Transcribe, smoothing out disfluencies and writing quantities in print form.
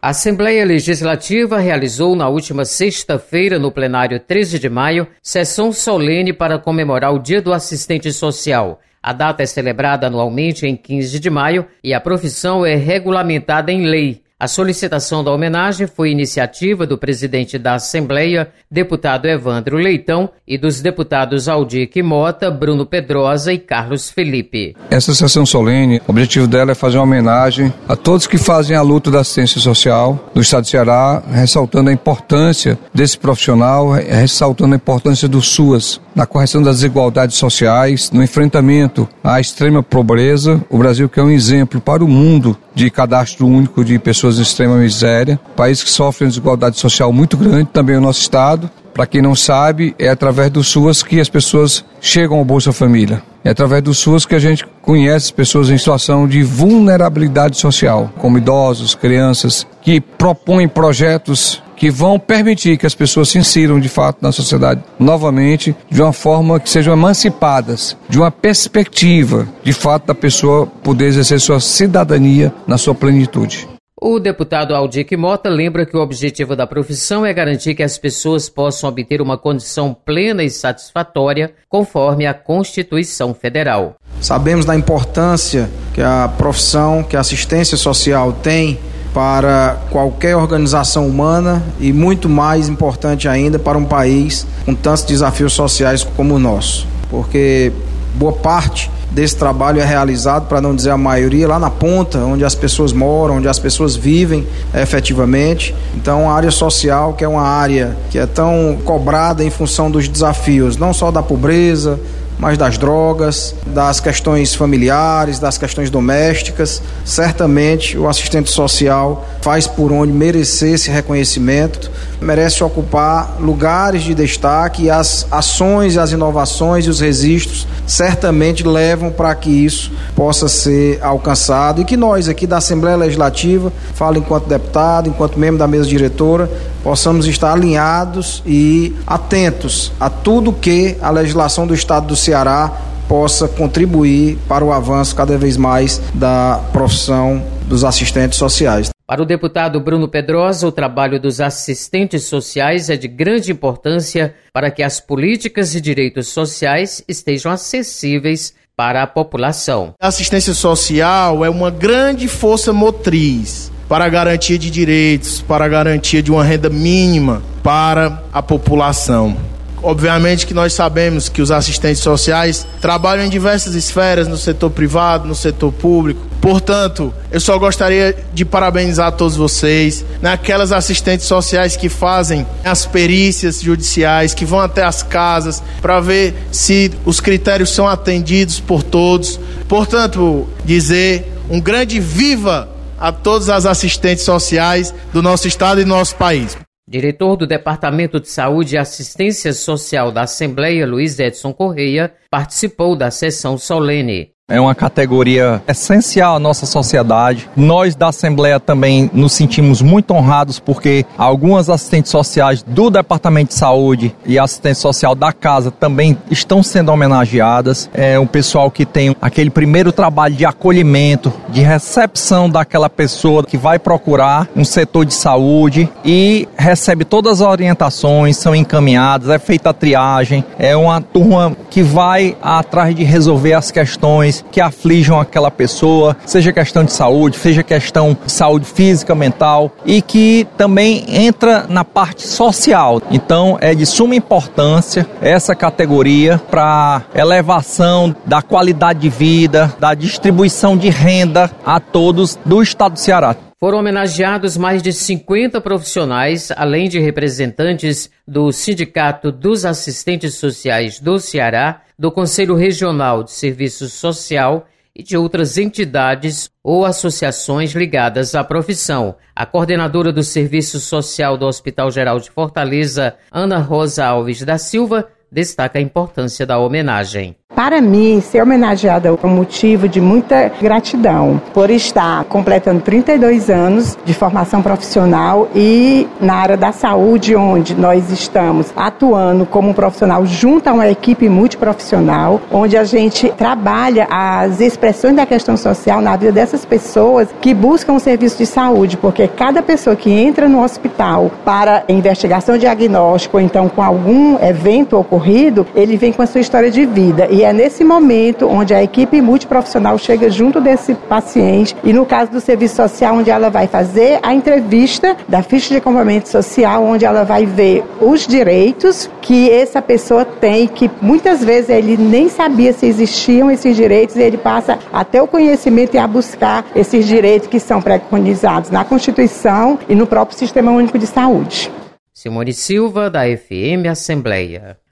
A Assembleia Legislativa realizou na última sexta-feira, no plenário 13 de maio, sessão solene para comemorar o Dia do Assistente Social. A data é celebrada anualmente em 15 de maio e a profissão é regulamentada em lei. A solicitação da homenagem foi iniciativa do presidente da Assembleia, deputado Evandro Leitão, e dos deputados Aldir Mota, Bruno Pedrosa e Carlos Felipe. Essa sessão solene, o objetivo dela é fazer uma homenagem a todos que fazem a luta da assistência social do estado de Ceará, ressaltando a importância desse profissional, ressaltando a importância do SUAS na correção das desigualdades sociais, no enfrentamento à extrema pobreza. O Brasil que é um exemplo para o mundo de cadastro único de pessoas de extrema miséria, país que sofre uma desigualdade social muito grande, também o nosso estado. Para quem não sabe, é através do SUAS que as pessoas chegam ao Bolsa Família. É através do SUAS que a gente conhece pessoas em situação de vulnerabilidade social, como idosos, crianças, que propõem projetos que vão permitir que as pessoas se insiram de fato na sociedade novamente, de uma forma que sejam emancipadas, de uma perspectiva de fato da pessoa poder exercer sua cidadania na sua plenitude. O deputado Aldir Mota lembra que o objetivo da profissão é garantir que as pessoas possam obter uma condição plena e satisfatória conforme a Constituição Federal. Sabemos da importância que a profissão, que a assistência social tem para qualquer organização humana e muito mais importante ainda para um país com tantos desafios sociais como o nosso, porque boa parte desse trabalho é realizado, para não dizer a maioria, lá na ponta, onde as pessoas moram, onde as pessoas vivem efetivamente. Então, a área social, que é uma área que é tão cobrada em função dos desafios, não só da pobreza, mas das drogas, das questões familiares, das questões domésticas. Certamente o assistente social faz por onde merecer esse reconhecimento, merece ocupar lugares de destaque, e as ações, as inovações e os registros certamente levam para que isso possa ser alcançado, e que nós aqui da Assembleia Legislativa, falo enquanto deputado, enquanto membro da mesa diretora, possamos estar alinhados e atentos a tudo que a legislação do Estado do Ceará possa contribuir para o avanço cada vez mais da profissão dos assistentes sociais. Para o deputado Bruno Pedrosa, o trabalho dos assistentes sociais é de grande importância para que as políticas e direitos sociais estejam acessíveis para a população. A assistência social é uma grande força motriz para a garantia de direitos, para a garantia de uma renda mínima para a população. Obviamente que nós sabemos que os assistentes sociais trabalham em diversas esferas, no setor privado, no setor público. Portanto, eu só gostaria de parabenizar todos vocês, naquelas assistentes sociais que fazem as perícias judiciais, que vão até as casas para ver se os critérios são atendidos por todos. Portanto, dizer um grande viva a todas as assistentes sociais do nosso estado e do nosso país. Diretor do Departamento de Saúde e Assistência Social da Assembleia, Luiz Edson Correia, participou da sessão solene. É uma categoria essencial à nossa sociedade. Nós da Assembleia também nos sentimos muito honrados porque algumas assistentes sociais do Departamento de Saúde e assistente social da casa também estão sendo homenageadas. É um pessoal que tem aquele primeiro trabalho de acolhimento, de recepção daquela pessoa que vai procurar um setor de saúde e recebe todas as orientações, são encaminhadas, é feita a triagem. É uma turma que vai atrás de resolver as questões que aflijam aquela pessoa, seja questão de saúde, seja questão de saúde física, mental, e que também entra na parte social. Então é de suma importância essa categoria para elevação da qualidade de vida, da distribuição de renda a todos do estado do Ceará. Foram homenageados mais de 50 profissionais, além de representantes do Sindicato dos Assistentes Sociais do Ceará, do Conselho Regional de Serviço Social e de outras entidades ou associações ligadas à profissão. A coordenadora do Serviço Social do Hospital Geral de Fortaleza, Ana Rosa Alves da Silva, destaca a importância da homenagem. Para mim, ser homenageada é um motivo de muita gratidão por estar completando 32 anos de formação profissional e na área da saúde, onde nós estamos atuando como um profissional junto a uma equipe multiprofissional, onde a gente trabalha as expressões da questão social na vida dessas pessoas que buscam um serviço de saúde, porque cada pessoa que entra no hospital para investigação, diagnóstico, ou então com algum evento ocorrido, ele vem com a sua história de vida. E é nesse momento onde a equipe multiprofissional chega junto desse paciente e, no caso do serviço social, onde ela vai fazer a entrevista da ficha de acompanhamento social, onde ela vai ver os direitos que essa pessoa tem, que muitas vezes ele nem sabia se existiam esses direitos, e ele passa a ter o conhecimento e a buscar esses direitos que são preconizados na Constituição e no próprio Sistema Único de Saúde. Simone Silva, da FM Assembleia.